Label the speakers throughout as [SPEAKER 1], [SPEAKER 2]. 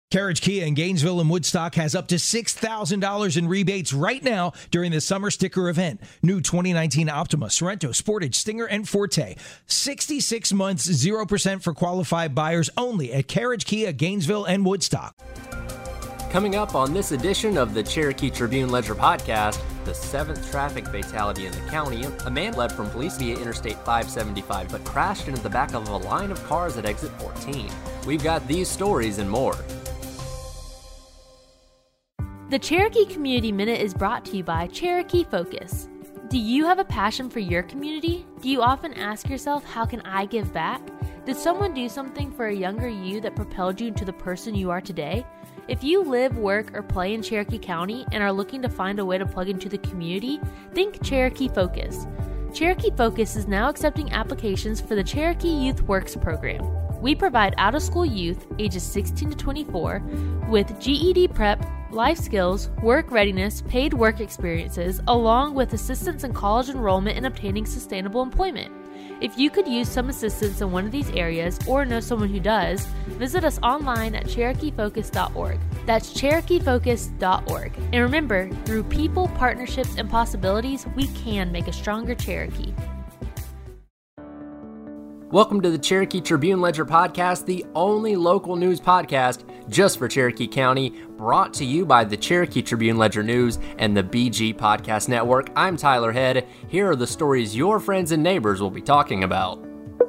[SPEAKER 1] Carriage Kia in Gainesville and Woodstock has up to $6,000 in rebates right now during the summer sticker event. New 2019 Optima, Sorento, Sportage, Stinger, and Forte. 66 months, 0% for qualified buyers only at Carriage Kia, Gainesville and Woodstock.
[SPEAKER 2] Coming up on this edition of the Cherokee Tribune-Ledger podcast, the 7th traffic fatality in the county. A man fled from police via Interstate 575 but crashed into the back of a line of cars at exit 14. We've got these stories and more.
[SPEAKER 3] The Cherokee Community Minute is brought to you by Cherokee Focus. Do you have a passion for your community? Do you often ask yourself, how can I give back? Did someone do something for a younger you that propelled you into the person you are today? If you live, work, or play in Cherokee County and are looking to find a way to plug into the community, think Cherokee Focus. Cherokee Focus is now accepting applications for the Cherokee Youth Works program. We provide out-of-school youth ages 16 to 24 with GED prep, life skills, work readiness, paid work experiences, along with assistance in college enrollment and obtaining sustainable employment. If you could use some assistance in one of these areas or know someone who does, visit us online at CherokeeFocus.org. That's CherokeeFocus.org. And remember, through people, partnerships, and possibilities, we can make a stronger Cherokee.
[SPEAKER 2] Welcome to the Cherokee Tribune-Ledger podcast, the only local news podcast just for Cherokee County, brought to you by the Cherokee Tribune-Ledger News and the BG Podcast Network. I'm Tyler Head. Here are the stories your friends and neighbors will be talking about.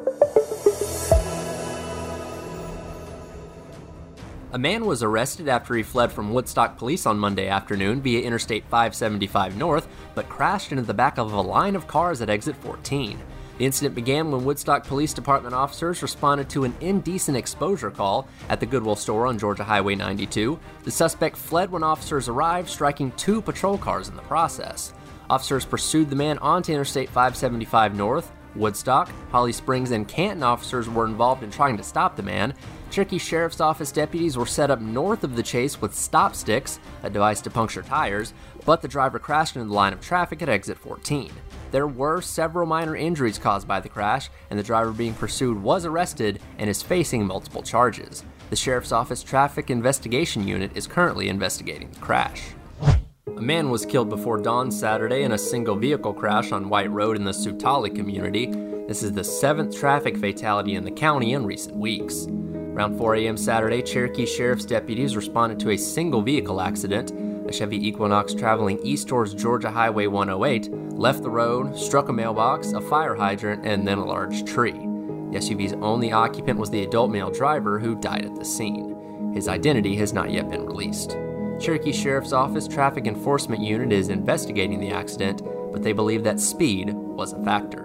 [SPEAKER 2] A man was arrested after he fled from Woodstock police on Monday afternoon via Interstate 575 North, but crashed into the back of a line of cars at exit 14. The incident began when Woodstock Police Department officers responded to an indecent exposure call at the Goodwill store on Georgia Highway 92. The suspect fled when officers arrived, striking 2 patrol cars in the process. Officers pursued the man onto Interstate 575 North. Woodstock, Holly Springs, and Canton officers were involved in trying to stop the man. Cherokee Sheriff's Office deputies were set up north of the chase with stop sticks, a device to puncture tires, but the driver crashed into the line of traffic at exit 14. There were several minor injuries caused by the crash, and the driver being pursued was arrested and is facing multiple charges. The Sheriff's Office Traffic Investigation Unit is currently investigating the crash. A man was killed before dawn Saturday in a single vehicle crash on White Road in the Sutali community. This is the 7th traffic fatality in the county in recent weeks. Around 4 a.m. Saturday, Cherokee Sheriff's deputies responded to a single vehicle accident. A Chevy Equinox traveling east towards Georgia Highway 108 left the road, struck a mailbox, a fire hydrant, and then a large tree. The SUV's only occupant was the adult male driver who died at the scene. His identity has not yet been released. Cherokee Sheriff's Office Traffic Enforcement Unit is investigating the accident, but they believe that speed was a factor.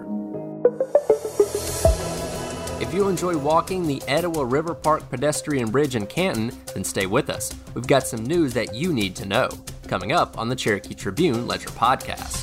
[SPEAKER 2] If you enjoy walking the Etowah River Park pedestrian bridge in Canton, then stay with us. We've got some news that you need to know, coming up on the Cherokee Tribune-Ledger podcast.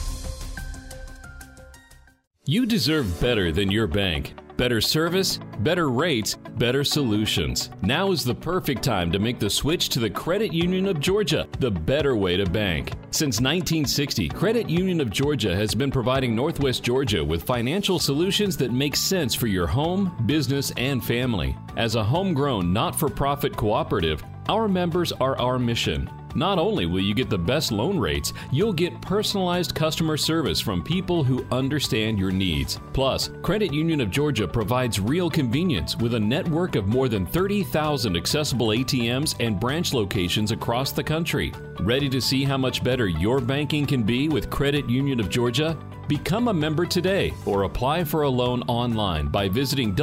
[SPEAKER 4] You deserve better than your bank. Better service, better rates, better solutions. Now is the perfect time to make the switch to the Credit Union of Georgia, the better way to bank. Since 1960, Credit Union of Georgia has been providing Northwest Georgia with financial solutions that make sense for your home, business, and family. As a homegrown, not-for-profit cooperative, our members are our mission. Not only will you get the best loan rates, you'll get personalized customer service from people who understand your needs. Plus, Credit Union of Georgia provides real convenience with a network of more than 30,000 accessible ATMs and branch locations across the country. Ready to see how much better your banking can be with Credit Union of Georgia? Become a member today or apply for a loan online by visiting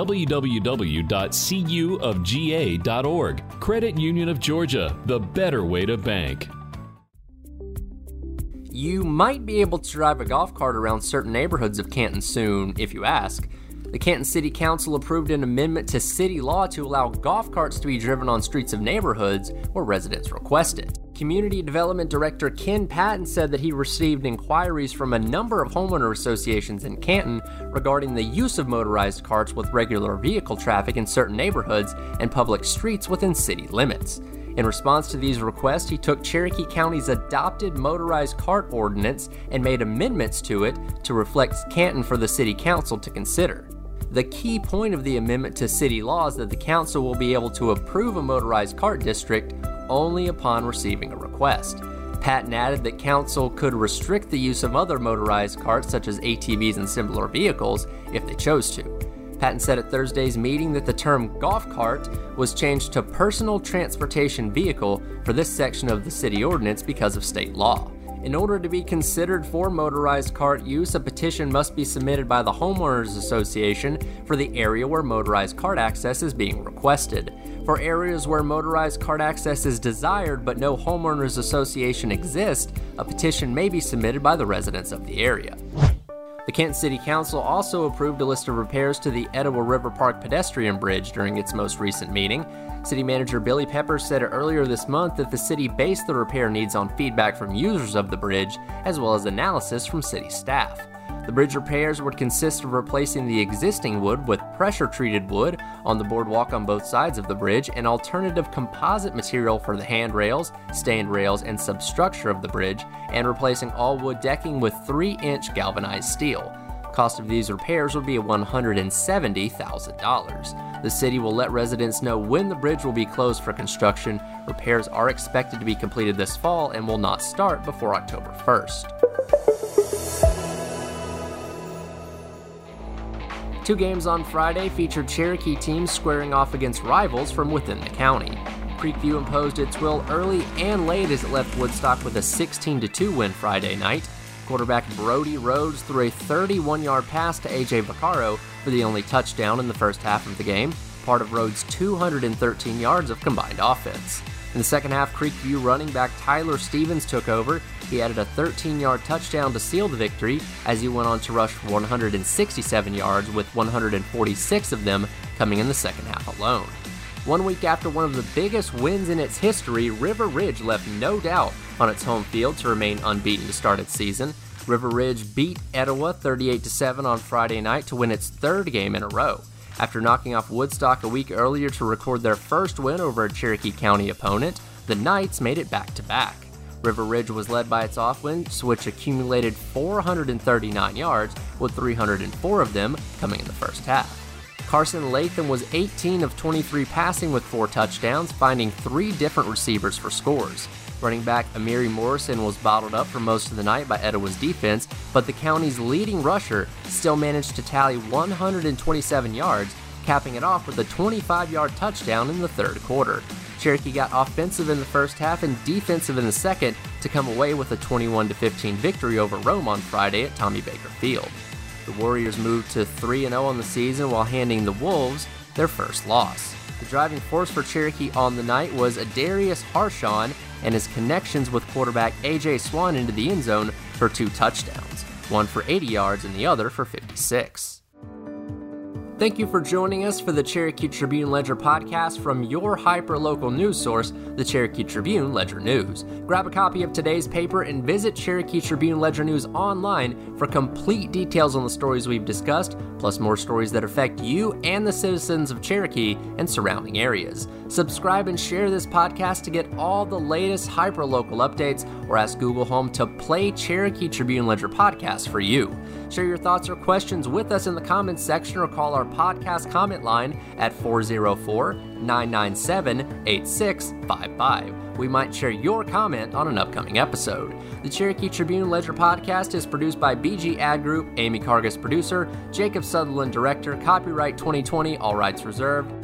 [SPEAKER 4] www.cuofga.org. Credit Union of Georgia, the better way to bank.
[SPEAKER 2] You might be able to drive a golf cart around certain neighborhoods of Canton soon, if you ask. The Canton City Council approved an amendment to city law to allow golf carts to be driven on streets of neighborhoods where residents request it. Community Development Director Ken Patton said that he received inquiries from a number of homeowner associations in Canton regarding the use of motorized carts with regular vehicle traffic in certain neighborhoods and public streets within city limits. In response to these requests, he took Cherokee County's adopted motorized cart ordinance and made amendments to it to reflect Canton for the City Council to consider. The key point of the amendment to city law is that the council will be able to approve a motorized cart district only upon receiving a request. Patton added that council could restrict the use of other motorized carts such as ATVs and similar vehicles if they chose to. Patton said at Thursday's meeting that the term golf cart was changed to personal transportation vehicle for this section of the city ordinance because of state law. In order to be considered for motorized cart use, a petition must be submitted by the Homeowners Association for the area where motorized cart access is being requested. For areas where motorized cart access is desired but no homeowners association exists, a petition may be submitted by the residents of the area. The Kent City Council also approved a list of repairs to the Etowah River Park pedestrian bridge during its most recent meeting. City Manager Billy Peppers said earlier this month that the city based the repair needs on feedback from users of the bridge, as well as analysis from city staff. The bridge repairs would consist of replacing the existing wood with pressure-treated wood on the boardwalk on both sides of the bridge and alternative composite material for the handrails, stand rails, and substructure of the bridge, and replacing all wood decking with 3-inch galvanized steel. Cost of these repairs would be $170,000. The city will let residents know when the bridge will be closed for construction. Repairs are expected to be completed this fall and will not start before October 1st. 2 games on Friday featured Cherokee teams squaring off against rivals from within the county. Creekview imposed its will early and late as it left Woodstock with a 16-2 win Friday night. Quarterback Brody Rhodes threw a 31-yard pass to A.J. Vaccaro for the only touchdown in the first half of the game, part of Rhodes' 213 yards of combined offense. In the second half, Creekview running back Tyler Stevens took over. He added a 13-yard touchdown to seal the victory as he went on to rush for 167 yards, with 146 of them coming in the second half alone. 1 week after one of the biggest wins in its history, River Ridge left no doubt on its home field to remain unbeaten to start its season. River Ridge beat Etowah 38-7 on Friday night to win its 3rd game in a row. After knocking off Woodstock a week earlier to record their first win over a Cherokee County opponent, the Knights made it back-to-back. River Ridge was led by its offense, which accumulated 439 yards, with 304 of them coming in the first half. Carson Latham was 18 of 23 passing with 4 touchdowns, finding 3 different receivers for scores. Running back Amiri Morrison was bottled up for most of the night by Etowah's defense, but the county's leading rusher still managed to tally 127 yards, capping it off with a 25-yard touchdown in the 3rd quarter. Cherokee got offensive in the first half and defensive in the second to come away with a 21-15 victory over Rome on Friday at Tommy Baker Field. The Warriors moved to 3-0 on the season while handing the Wolves their first loss. The driving force for Cherokee on the night was Adarius Harshon and his connections with quarterback A.J. Swan into the end zone for 2 touchdowns, one for 80 yards and the other for 56. Thank you for joining us for the Cherokee Tribune Ledger podcast from your hyper-local news source, the Cherokee Tribune Ledger News. Grab a copy of today's paper and visit Cherokee Tribune Ledger News online for complete details on the stories we've discussed, plus more stories that affect you and the citizens of Cherokee and surrounding areas. Subscribe and share this podcast to get all the latest hyper-local updates, or ask Google Home to play Cherokee Tribune Ledger podcast for you. Share your thoughts or questions with us in the comments section or call our podcast comment line at 404-997-8655. We might share your comment on an upcoming episode. The Cherokee Tribune Ledger podcast is produced by BG Ad Group, Amy Cargus producer, Jacob Sutherland director, copyright 2020, all rights reserved.